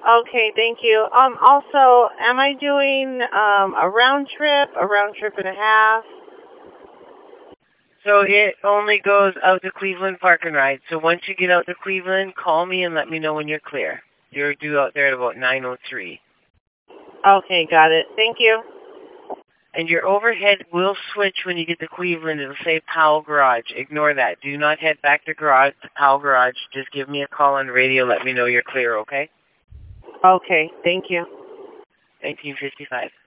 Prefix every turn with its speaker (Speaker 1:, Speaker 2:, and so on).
Speaker 1: Okay, thank you. Also, am I doing a round trip and a half?
Speaker 2: So it only goes out to Cleveland Park and Ride. So once you get out to Cleveland, call me and let me know when you're clear. You're due out there at about 9:03.
Speaker 1: Okay, got it. Thank you.
Speaker 2: And your overhead will switch when you get to Cleveland. It'll say Powell Garage. Ignore that. Do not head back to Powell Garage. Just give me a call on the radio. Let me know you're clear, okay?
Speaker 1: Okay, thank you.
Speaker 2: 1955.